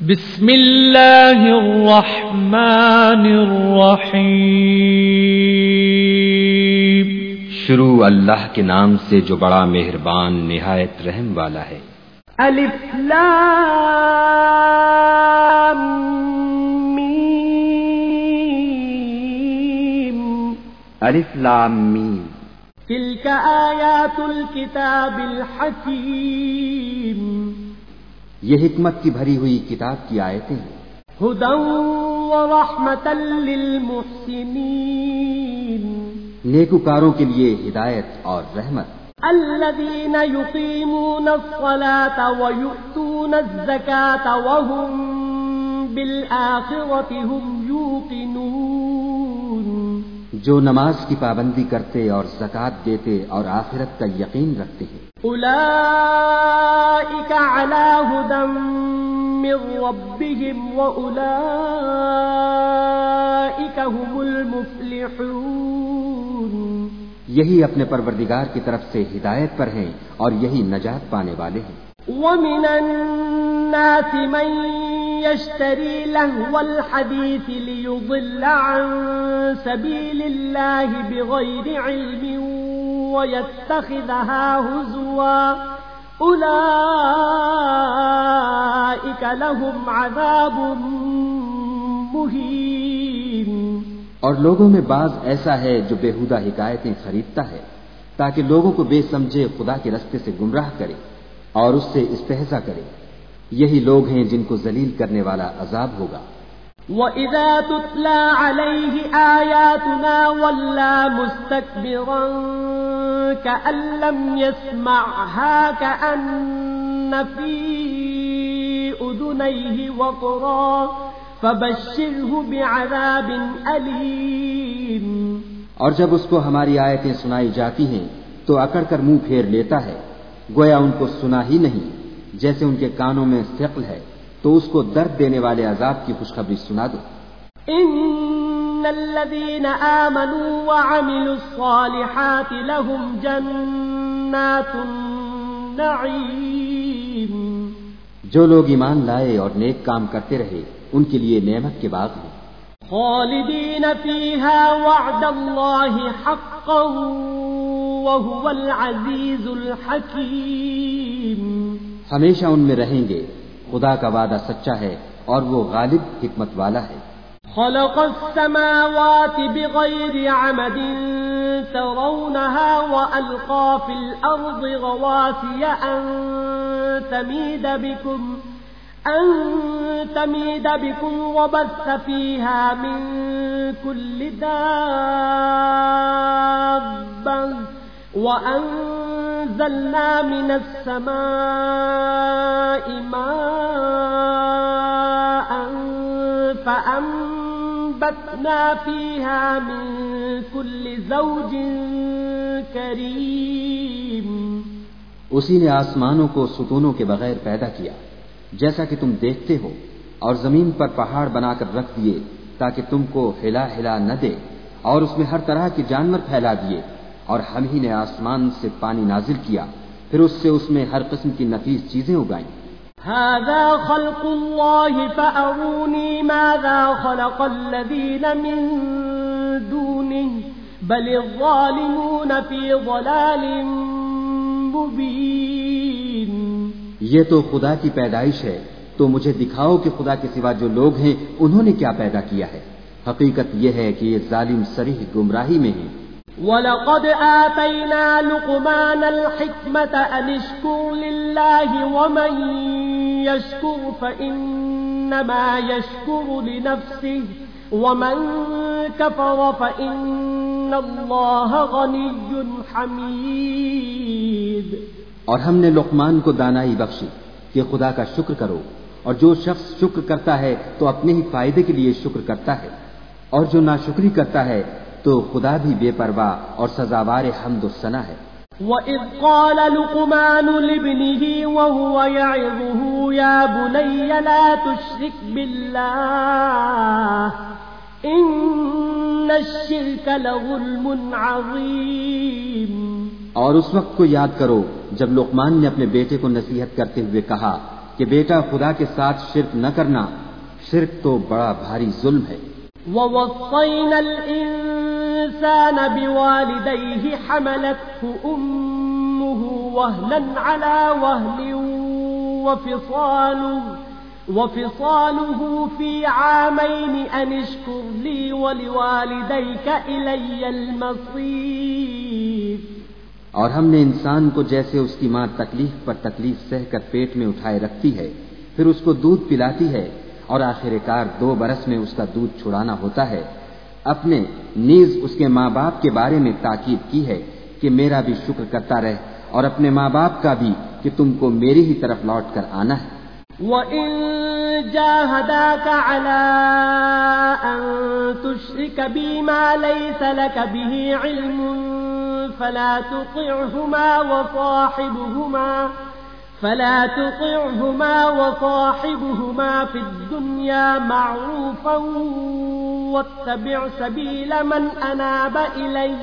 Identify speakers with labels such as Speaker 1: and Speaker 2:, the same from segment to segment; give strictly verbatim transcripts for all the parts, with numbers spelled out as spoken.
Speaker 1: بسم اللہ الرحمن الرحیم۔
Speaker 2: شروع اللہ کے نام سے جو بڑا مہربان نہایت رحم والا ہے۔
Speaker 3: الف لام میم۔
Speaker 2: الف لام میم۔
Speaker 3: تلک آیات الکتاب الحکیم۔
Speaker 2: یہ حکمت کی بھری ہوئی کتاب کی آیتیں ہیں۔
Speaker 3: ہدی ورحمۃ للمحسنین۔
Speaker 2: نیکوکاروں کے لیے ہدایت اور رحمت۔
Speaker 3: الذین یقیمون الصلاة ویؤتون الزکاة وهم بالآخرة هم یوقنون۔
Speaker 2: جو نماز کی پابندی کرتے اور زکوٰۃ دیتے اور آخرت کا یقین رکھتے ہیں۔
Speaker 3: اولئک علی ھدی من ربہم واولئک هم المفلحون۔
Speaker 2: یہی اپنے پروردگار کی طرف سے ہدایت پر ہیں اور یہی نجات پانے والے ہیں۔
Speaker 3: ومن الناس من يشتري لهو الحديث ليضل عن سبيل الله بغير علم ويتخذها هزوا أولئك لهم عذاب مهين۔
Speaker 2: اور لوگوں میں بعض ایسا ہے جو بےہودہ حکایتیں خریدتا ہے تاکہ لوگوں کو بے سمجھے خدا کے رستے سے گمراہ کرے اور اس سے استہزاء کرے۔ یہی لوگ ہیں جن کو ذلیل کرنے والا عذاب ہوگا۔
Speaker 3: وَإِذَا تُتْلَى عَلَيْهِ آيَاتُنَا وَلَّى مُسْتَكْبِرًا كَأَن لَّمْ يَسْمَعْهَا كَأَنَّ فِي أُذُنَيْهِ وَقْرًا فَبَشِّرْهُ بِعَذَابٍ أَلِيمٍ۔
Speaker 2: اور جب اس کو ہماری آیتیں سنائی جاتی ہیں تو اکڑ کر منہ پھیر لیتا ہے، گویا ان کو سنا ہی نہیں، جیسے ان کے کانوں میں ثقل ہے، تو اس کو درد دینے والے عذاب کی خوشخبری سنا دو۔
Speaker 3: ان الذين آمنوا وعملوا الصالحات لهم جنات النعيم۔
Speaker 2: جو لوگ ایمان لائے اور نیک کام کرتے رہے ان کے لیے نعمت کے باغ ہیں۔
Speaker 3: خالدین فیہا وعد اللہ حقا وهو العزیز الحکیم۔
Speaker 2: ہمیشہ ان میں رہیں گے، خدا کا وعدہ سچا ہے اور وہ غالب حکمت والا ہے۔
Speaker 3: خلق السماوات بغیر عمد ترونها وألقى في الأرض رواسي أن تميد بكم أن تميد بكم وبث فيها من كل دابة وأنزلنا من السماء ماء فأنبتنا فيها من كل زوج كريم۔
Speaker 2: اسی نے آسمانوں کو ستونوں کے بغیر پیدا کیا جیسا کہ تم دیکھتے ہو، اور زمین پر پہاڑ بنا کر رکھ دیے تاکہ تم کو ہلا ہلا نہ دے، اور اس میں ہر طرح کے جانور پھیلا دیے، اور ہم ہی نے آسمان سے پانی نازل کیا، پھر اس سے اس میں ہر قسم کی نفیس چیزیں اگائیں۔
Speaker 3: هذا خلق اللہ فأرونی ماذا خلق الذین من دونه بل الظالمون فی ضلال مبین۔
Speaker 2: یہ تو خدا کی پیدائش ہے، تو مجھے دکھاؤ کہ خدا کے سوا جو لوگ ہیں انہوں نے کیا پیدا کیا ہے۔ حقیقت یہ ہے کہ یہ ظالم صریح گمراہی میں ہیں۔
Speaker 3: وَلَقَدْ آتَيْنَا لُقْمَانَ الْحِكْمَةَ أَنِ اشْكُرْ لِلَّهِ وَمَن يَشْكُرْ فَإِنَّمَا يَشْكُرُ لِنَفْسِهِ وَمَن كَفَرَ فَإِنَّ اللَّهَ غَنِيٌّ حَمِيدٌ۔
Speaker 2: اور ہم نے لقمان کو دانائی بخشی کہ خدا کا شکر کرو، اور جو شخص شکر کرتا ہے تو اپنے ہی فائدے کے لیے شکر کرتا ہے، اور جو ناشکری کرتا ہے تو خدا بھی بے پرواہ اور سزاوار حمد و ثنا ہے۔
Speaker 3: وَإِذْ قَالَ لُقْمَانُ لِابْنِهِ وَهُوَ يَعِظُهُ يَا بُنَيَّ لَا تُشْرِكْ بِاللَّهِ إِنَّ الشِّرْكَ لَظُلْمٌ عَظِيمٌ۔
Speaker 2: اور اس وقت کو یاد کرو جب لقمان نے اپنے بیٹے کو نصیحت کرتے ہوئے کہا کہ بیٹا خدا کے ساتھ شرک نہ کرنا، شرک تو بڑا بھاری ظلم ہے۔
Speaker 3: وَوَصَّيْنَا الْإِنسَانَ بِوَالِدَيْهِ حَمَلَتْهُ أُمُّهُ وَهْنًا عَلَى وَهْنٍ وَفِصَالُهُ وَفِصَالُهُ فِي عَامَيْنِ أَنِ اشْكُرْ لِي وَلِوَالِدَيْكَ إِلَيَّ الْمَصِيرُ۔
Speaker 2: اور ہم نے انسان کو جیسے اس کی ماں تکلیف پر تکلیف سہ کر پیٹ میں اٹھائے رکھتی ہے، پھر اس کو دودھ پلاتی ہے اور آخر کار دو برس میں اس کا دودھ چھڑانا ہوتا ہے، اپنے نیز اس کے ماں باپ کے بارے میں تاکید کی ہے کہ میرا بھی شکر کرتا رہ، اور اپنے ماں باپ کا بھی کہ تم کو میری ہی طرف لوٹ کر آنا ہے۔
Speaker 3: وَإِن جَاهَدَاكَ عَلَىٰ أَن تُشْرِكَ بِي مَا لَيْسَ لَكَ بِهِ عِلْمٌ فَلَا تُطِعْهُمَا وَصَاحِبْهُمَا فَلَا تُطِعْهُمَا وَصَاحِبْهُمَا فِي الدُّنْيَا مَعْرُوفًا وَاتَّبِعْ سَبِيلَ مَنْ أَنَابَ إِلَيَّ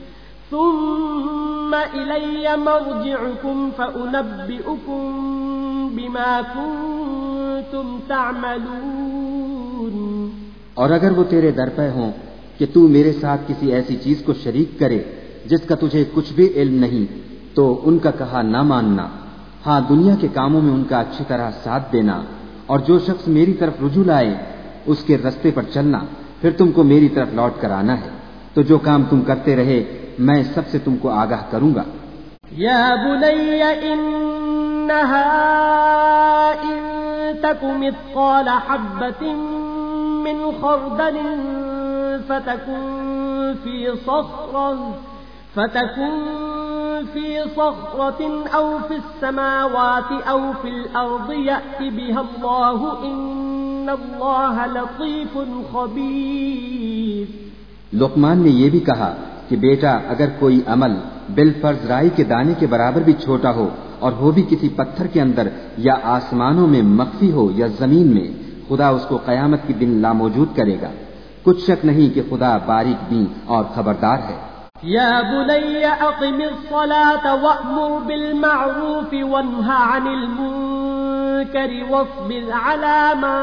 Speaker 3: ثُمَّ إِلَيَّ مَرْجِعُكُمْ فَأُنَبِّئُكُم بِمَا كُنتُمْ تَعْمَلُونَ۔
Speaker 2: اور اگر وہ تیرے در پہ ہوں کہ تو میرے ساتھ کسی ایسی چیز کو شریک کرے جس کا تجھے کچھ بھی علم نہیں، تو ان کا کہا نہ ماننا، ہاں دنیا کے کاموں میں ان کا اچھی طرح ساتھ دینا، اور جو شخص میری طرف رجوع لائے اس کے رستے پر چلنا، پھر تم کو میری طرف لوٹ کر آنا ہے، تو جو کام تم کرتے رہے میں سب سے تم کو آگاہ کروں گا۔
Speaker 3: یا بنی انہا ان تک مثقال حبۃ من خردل فتکن فی صخرۃ فتكن في صخرة أو في السماوات أو في الأرض يأت بها الله إن الله لطيف خبير۔
Speaker 2: لقمان نے یہ بھی کہا کہ بیٹا اگر کوئی عمل بالفرض رائی کے دانے کے برابر بھی چھوٹا ہو اور ہو بھی کسی پتھر کے اندر یا آسمانوں میں مخفی ہو یا زمین میں، خدا اس کو قیامت کے دن لاموجود کرے گا۔ کچھ شک نہیں کہ خدا باریک بین اور خبردار ہے۔
Speaker 3: یا بنی اقم الصلاة وأمر بالمعروف وانہ عن المنکر واصبر على ما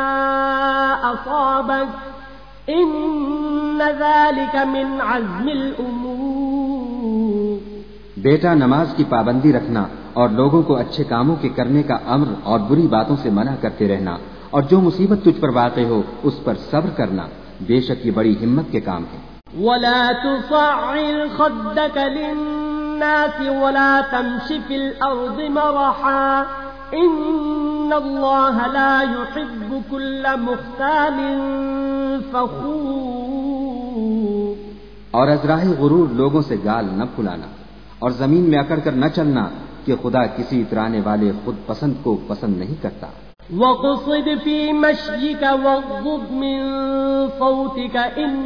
Speaker 3: اصابک ان ذلك من عزم الامور۔
Speaker 2: بیٹا نماز کی پابندی رکھنا اور لوگوں کو اچھے کاموں کے کرنے کا امر اور بری باتوں سے منع کرتے رہنا، اور جو مصیبت تجھ پر واقع ہو اس پر صبر کرنا، بے شک یہ بڑی ہمت کے کام ہے۔
Speaker 3: ولا تصعر خدك للناس ولا تمش في الأرض مرحا إن الله لا يحب كل مختال فخور۔
Speaker 2: اور ازراہ غرور لوگوں سے گال نہ پھلانا اور زمین میں اکڑ کر نہ چلنا کہ خدا کسی اترانے والے خود پسند کو پسند نہیں کرتا۔
Speaker 3: وقصد في مشيك واغضض من صوتك إن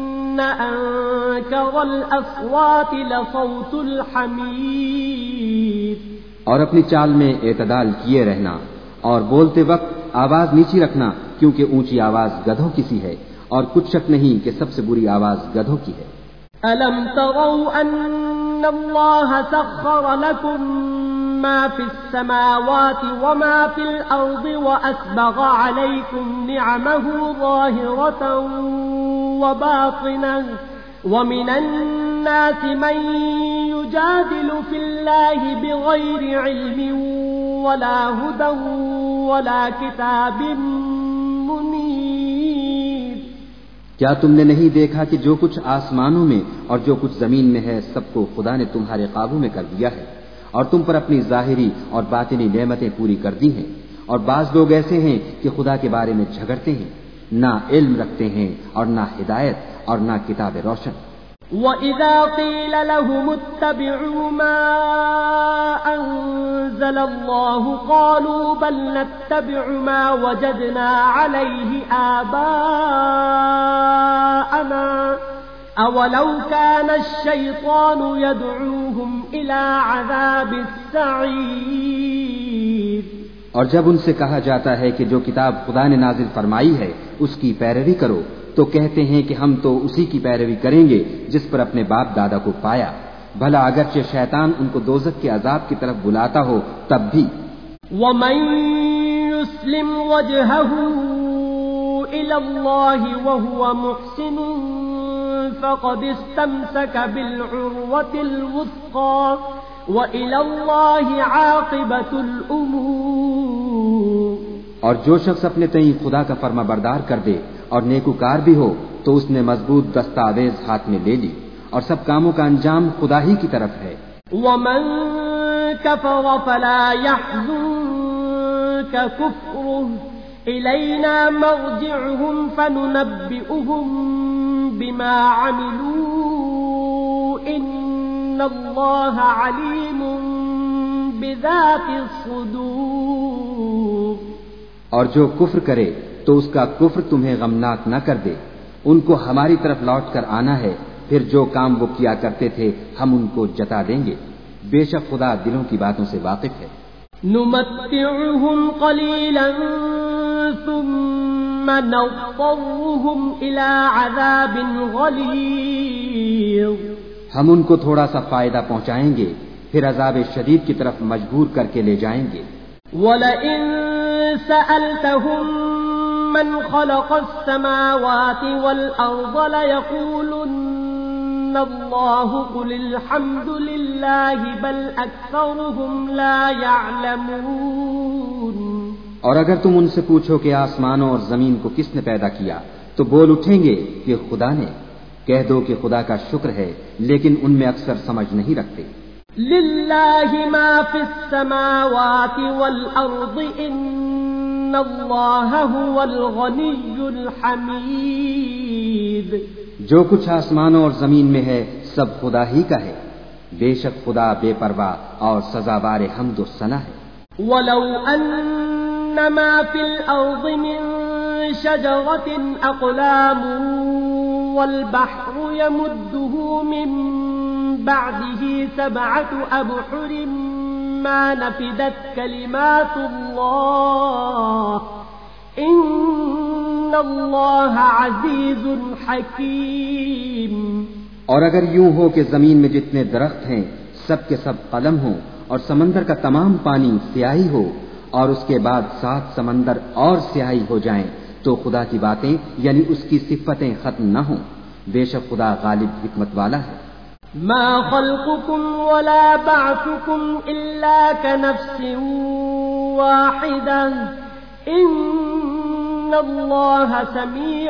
Speaker 3: أنكر الأصوات لصوت الحمير۔
Speaker 2: اور اپنی چال میں اعتدال کیے رہنا اور بولتے وقت آواز نیچی رکھنا، کیونکہ اونچی آواز گدھوں کی سی ہے، اور کچھ شک نہیں کہ سب سے بری آواز گدھوں کی ہے۔
Speaker 3: ألم تروا أن الله سخر لكم ما في السماوات وما في الأرض وأسبغ عليكم نعمه ظاهرة وباطنة ومن الناس من يجادل في الله بغير علم ولا هدى ولا كتاب منير۔
Speaker 2: کیا تم نے نہیں دیکھا کہ جو کچھ آسمانوں میں اور جو کچھ زمین میں ہے سب کو خدا نے تمہارے قابو میں کر دیا ہے، اور تم پر اپنی ظاہری اور باطنی نعمتیں پوری کر دی ہیں، اور بعض لوگ ایسے ہیں کہ خدا کے بارے میں جھگڑتے ہیں، نہ علم رکھتے ہیں اور نہ ہدایت اور نہ کتاب روشن۔
Speaker 3: وَإِذَا قِيلَ لَهُمُ اتَّبِعُوا مَا أَنزَلَ اللَّهُ قَالُوا بَلْ نَتَّبِعُ مَا وَجَدْنَا عَلَيْهِ آبَاءَنَا أَوَلَوْ كَانَ الشَّيْطَانُ يَدْعُوهُمْ إِلَى عَذَابِ السَّعِيرِ۔
Speaker 2: اور جب ان سے کہا جاتا ہے کہ جو کتاب خدا نے نازل فرمائی ہے اس کی پیروی کرو، تو کہتے ہیں کہ ہم تو اسی کی پیروی کریں گے جس پر اپنے باپ دادا کو پایا، بھلا اگرچہ شیطان ان کو دوزخ کے عذاب کی طرف بلاتا ہو تب بھی۔
Speaker 3: وَمَن يسلم وجهه إلى الله وهو محسن فقد استمسك بالعروة الوثقى وإلى الله عاقبة الأمور.
Speaker 2: اور جو شخص اپنے تئیں خدا کا فرما بردار کر دے اور نیکوکار بھی ہو تو اس نے مضبوط دستاویز ہاتھ میں لے لی اور سب کاموں کا انجام خدا ہی کی طرف ہے.
Speaker 3: ومن كفر فلا يحزنك كفره إلينا مرجعهم فننبئهم بما عملوا إن الله عليم بذات الصدور.
Speaker 2: اور جو کفر کرے تو اس کا کفر تمہیں غمناک نہ کر دے. ان کو ہماری طرف لوٹ کر آنا ہے، پھر جو کام وہ کیا کرتے تھے ہم ان کو جتا دیں گے. بے شک خدا دلوں کی باتوں سے واقف ہے.
Speaker 3: نمتعهم قليلا ثم نضطرهم إلى عذاب غليظ.
Speaker 2: ہم ان کو تھوڑا سا فائدہ پہنچائیں گے، پھر عذاب شدید کی طرف مجبور کر کے لے جائیں گے.
Speaker 3: وَلَئِن سَأَلْتَهُم مَّنْ خَلَقَ السَّمَاوَاتِ وَالْأَرْضَ لَيَقُولُنَّ اللَّهُ قُلِ الْحَمْدُ لِلَّهِ بَلْ أَكْثَرُهُمْ لَا يَعْلَمُونَ.
Speaker 2: اور اگر تم ان سے پوچھو کہ آسمانوں اور زمین کو کس نے پیدا کیا تو بول اٹھیں گے کہ خدا نے. کہہ دو کہ خدا کا شکر ہے، لیکن ان میں اکثر سمجھ نہیں رکھتے.
Speaker 3: لِلَّهِ مَا فِي السَّمَاوَاتِ وَالْأَرْضِ إِنَّ اللَّهَ هُوَ الْغَنِيُّ الْحَمِيدُ.
Speaker 2: جو کچھ آسمانوں اور زمین میں ہے سب خدا ہی کا ہے. بے شک خدا بے پرواہ اور سزاوار حمد و ثنا ہے.
Speaker 3: وَلَوْ أَنَّ مَا فِي الْأَرْضِ مِن شَجَرَةٍ أَقْلَامٌ وَالْبَحْرُ يَمُدُّهُ مِن بَعْدِهِ سَبْعَةُ أَبْحُرٍ مَا نَفِدَتْ كَلِمَاتُ اللَّهِ إِنَّ اللَّهَ عَزِيزٌ حَكِيمٌ.
Speaker 2: اور اگر یوں ہو کہ زمین میں جتنے درخت ہیں سب کے سب قلم ہوں اور سمندر کا تمام پانی سیاہی ہو اور اس کے بعد سات سمندر اور سیاہی ہو جائیں تو خدا کی باتیں یعنی اس کی صفتیں ختم نہ ہوں. بے شک خدا غالب حکمت والا ہے.
Speaker 3: ما خلقكم ولا بعثكم إلا كنفس واحدة إن الله سميع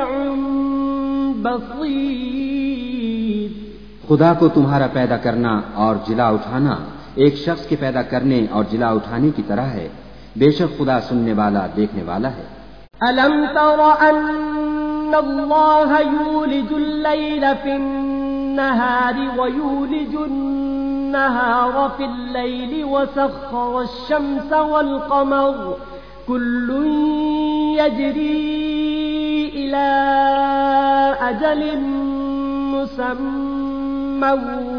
Speaker 3: بصير.
Speaker 2: خدا کو تمہارا پیدا کرنا اور جلا اٹھانا ایک شخص کے پیدا کرنے اور جلا اٹھانے کی طرح ہے. بے شک خدا سننے والا دیکھنے والا ہے.
Speaker 3: ألم تر أن الله يولج الليل في النهار ويولج النهار في الليل وسخر الشمس والقمر كل يجري إلى أجل مسمى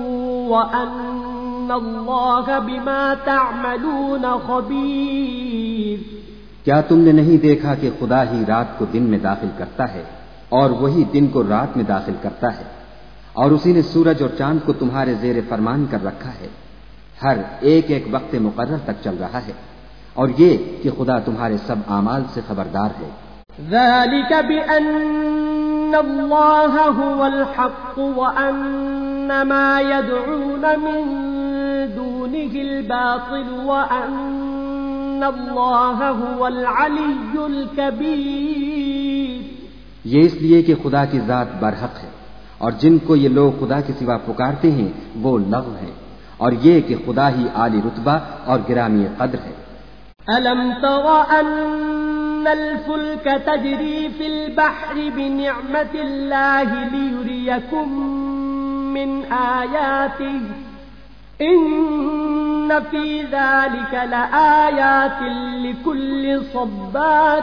Speaker 3: وأن الله بما تعملون خبير.
Speaker 2: کیا تم نے نہیں دیکھا کہ خدا ہی رات کو دن میں داخل کرتا ہے اور وہی دن کو رات میں داخل کرتا ہے اور اسی نے سورج اور چاند کو تمہارے زیر فرمان کر رکھا ہے. ہر ایک ایک وقت مقرر تک چل رہا ہے اور یہ کہ خدا تمہارے سب اعمال سے خبردار ہے.
Speaker 3: ذلك بأن الله هو الحق وأن ما يدعون من دونه الباطل وأن الله هو العلي الكبير.
Speaker 2: یہ اس لیے کہ خدا کی ذات برحق ہے اور جن کو یہ لوگ خدا کے سوا پکارتے ہیں وہ لغو ہیں اور یہ کہ خدا ہی عالی رتبہ اور گرامی قدر ہے.
Speaker 3: ألم تر أن الفلك تجري في البحر بنعمة الله ليريكم من آياته إن في ذلك لآيات لكل صبار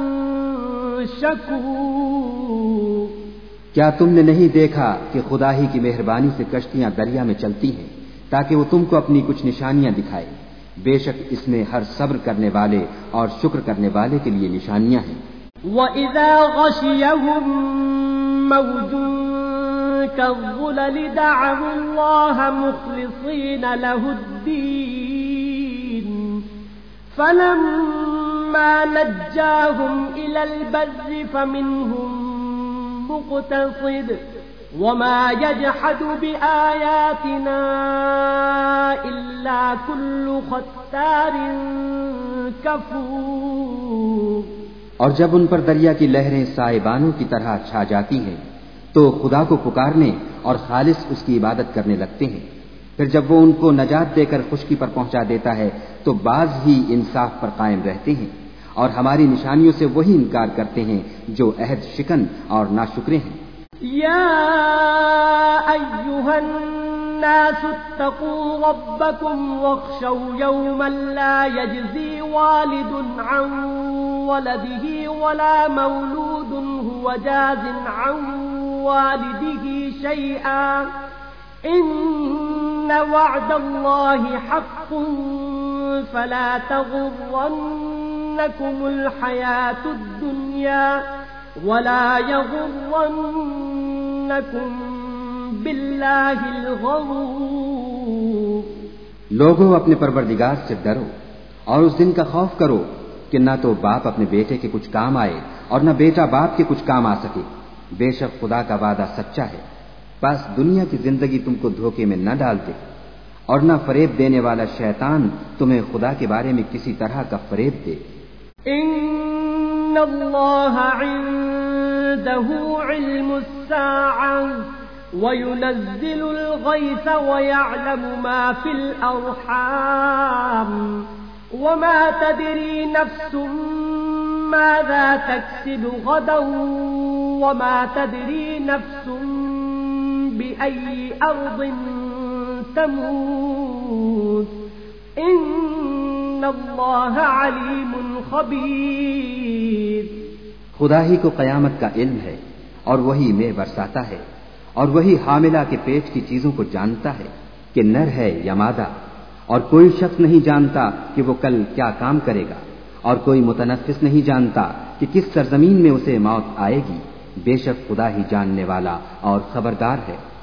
Speaker 3: شکور.
Speaker 2: کیا تم نے نہیں دیکھا کہ خدا ہی کی مہربانی سے کشتیاں دریا میں چلتی ہیں تاکہ وہ تم کو اپنی کچھ نشانیاں دکھائے. بے شک اس میں ہر صبر کرنے والے اور شکر کرنے والے کے لیے نشانیاں ہیں.
Speaker 3: وَإِذَا غَشِيَهُم مَّوْجٌ كَالظُّلَلِ دَعَوُا اللَّهَ مُخْلِصِينَ لَهُ الدِّينَ فَلَمَّا فلما نجاهم إلى البر فمنهم مقتصد وما يجحد بآياتنا إلا كل ختار كفور.
Speaker 2: اور جب ان پر دریا کی لہریں سائبانوں کی طرح چھا جاتی ہیں تو خدا کو پکارنے اور خالص اس کی عبادت کرنے لگتے ہیں. پھر جب وہ ان کو نجات دے کر خشکی پر پہنچا دیتا ہے تو بعض ہی انصاف پر قائم رہتے ہیں، اور ہماری نشانیوں سے وہی انکار کرتے ہیں جو عہد شکن اور ناشکرے ہیں.
Speaker 3: یا ایھا الناس اتقوا ربکم واخشوا یوما لا یجزی والد عن ولده ولا مولود هو جاز عن والده شيئا إن وعد الله حق فلا تغرنكم الحياة الدنيا ولا يغرنكم بالله الغرور.
Speaker 2: لوگوں اپنے پروردگار سے ڈرو اور اس دن کا خوف کرو کہ نہ تو باپ اپنے بیٹے کے کچھ کام آئے اور نہ بیٹا باپ کے کچھ کام آ سکے. بے شک خدا کا وعدہ سچا ہے، بس دنیا کی زندگی تم کو دھوکے میں نہ ڈال دے، اور نہ فریب دینے والا شیطان تمہیں خدا کے بارے میں کسی طرح کا فریب دے.
Speaker 3: ان اللہ عنده علم الساعة وينزل الغيث ويعلم ما في الأرحام وما تدري نفس ماذا تكسب غدا وما تدري نفس بأي أرض تموت إن الله عليم خبير.
Speaker 2: خدا ہی کو قیامت کا علم ہے اور وہی مے برساتا ہے، اور وہی حاملہ کے پیٹ کی چیزوں کو جانتا ہے کہ نر ہے یا مادہ، اور کوئی شخص نہیں جانتا کہ وہ کل کیا کام کرے گا، اور کوئی متنفس نہیں جانتا کہ کس سرزمین میں اسے موت آئے گی. بے شک خدا ہی جاننے والا اور خبردار ہے.